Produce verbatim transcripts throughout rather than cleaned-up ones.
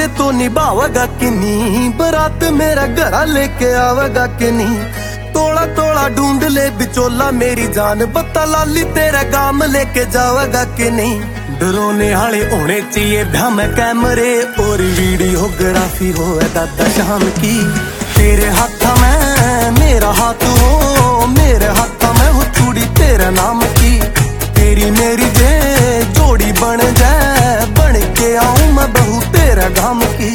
तो निभावेगा कि नहीं, बारात मेरा घरा लेके आवेगा कि नहीं। तोड़ा तोड़ा ढूंढ ले बिचोला मेरी जान, बता लाली तेरा गाम लेके जावेगा कि नहीं। डरोने वाले होने चाहिए ब्याह में कैमरे और वीडियोग्राफी हो दादा शाम की। तेरे हाथ में मेरा हाथ हो, मेरे हाथ में हो चूड़ी तेरा नाम की। तेरी मेरी जे जोड़ी बन जाए, बन के आऊं मैं बहू तेरा गाम की।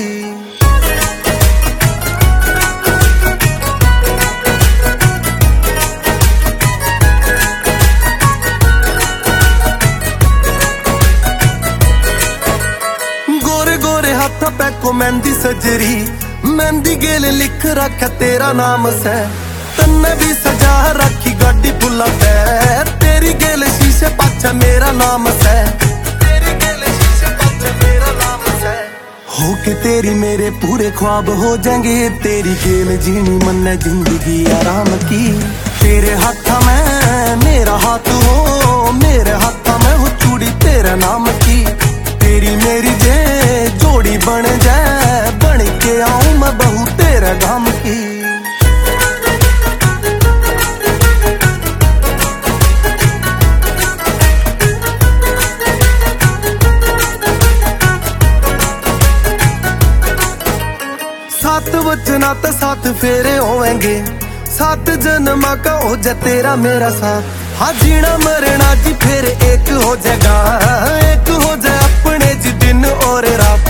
गोरे गोरे हाथ पे को मेहंदी सजरी, मेहंदी गेल लिख रखा तेरा नाम से। तन्ने भी सजा रखी गाड़ी फुला पे, तेरी गेल शीशे पाछा मेरा नाम से। तेरी गेल शीशे पाछा मेरा नाम से। हो के तेरी मेरे पूरे ख्वाब हो जाएंगे, तेरी गेल जीनी मन जिंदगी आराम की। तेरे हाथ में मेरा हाथ हो, मेरे हाथ में हो चूड़ी तेरा नाम की। तेरी मेरी जे जोड़ी बन जाए, बन के आऊं मैं बहू तेरा गाम की। सात वचना तो सात फेरे होवेंगे, सात जन्मा का हो जा तेरा मेरा साथ। हाँ जीना मरना जी फिर एक हो जाएगा, एक हो जाए अपने जी दिन और रात।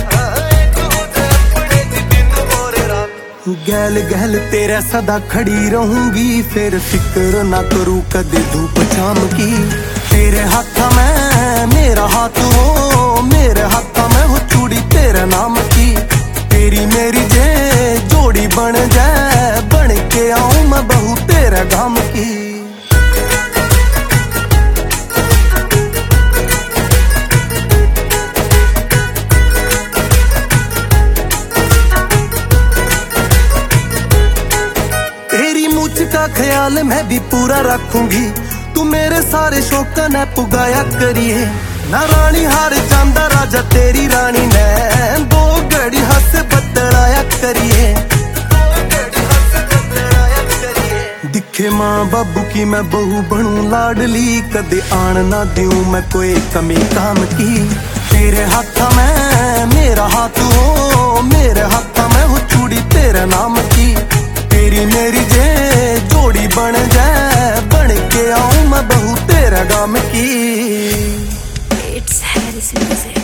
गैल गैल तेरा सदा खड़ी रहूंगी, फिर फिक्र ना करूं कदे धूप शाम की। तेरे हाथ में मेरा हाथ हो, मेरे हाथ में हो चूड़ी तेरा नाम की। तेरी मेरी जे जोड़ी बन जाए, बन के आऊं मैं बहू तेरा गाम की। तेरी मुझ का ख्याल मैं भी पूरा रखूंगी, तू मेरे सारे शौक न पुगाया करिए। ना रानी हार चांदा राजा तेरी रानी ने, दो घड़ी हंस बदलाया करिए। दिखे माँ बाबू की मैं बहू बनूं लाडली, कदे आन ना दूं मैं कोई कमी काम की। तेरे हाथ में मेरा हाथ हो, मेरे हाथ में हो चूड़ी तेरा नाम की। तेरी मेरी जे जोड़ी बन जाए, बन के आऊं मैं बहू तेरा गाम की। It's Harris Music.